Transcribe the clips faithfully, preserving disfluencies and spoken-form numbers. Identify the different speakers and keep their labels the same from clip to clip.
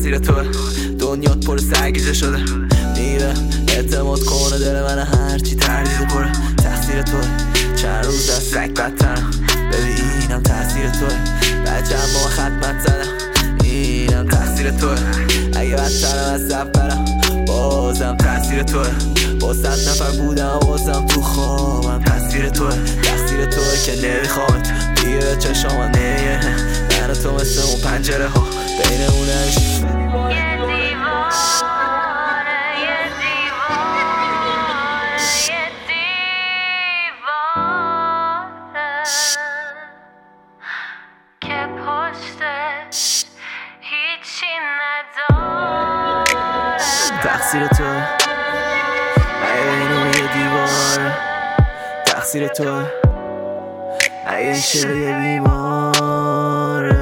Speaker 1: تقصیر توه. دنیات پر سرگیجه شده میره اعتماد کنه دل من هرچی تردید پره. تقصیر توه چند روز از سگ بدترم ببین اینم تقصیر توه. بچم با خدمت زدم اینم تقصیر توه. اگه بدترم از سفرم بازم تقصیر توه. با صد نفر بودم بازم تو خوابم تقصیر توه. تقصیر توه که نمیخوامت دیگه به چشام نمیه. من و تو مثل اون پنجره ها بینمون نمیشه. تقصیر تو اگه اینو یه دیواره. تقصیر تو اگه این شعر یه بیماره.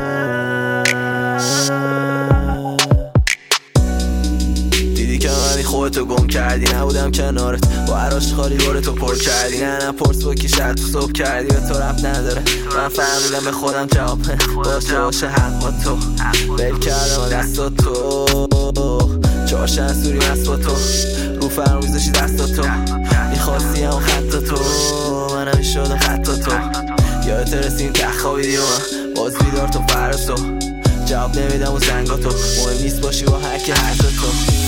Speaker 1: دیدی که منی خودتو گم کردی نبودم کنارت با عراش خالی بارتو پر کردی. نه نه پرس با کی شد تو صبح کردی به تو رفت نداره. من فهمیدم به خودم جواب باشه باشه حق با تو بل کردم دستات تو چهارشن سوری مست با تو رو فرمیزشی دستا تو میخواستی هم خط تو منم میشدم خط تو. یادت رسیم ته خوابیدی و من باز بیدار تو فرس تو جواب نمیدم و زنگا تو مهم نیست باشی با هر که حرف تو.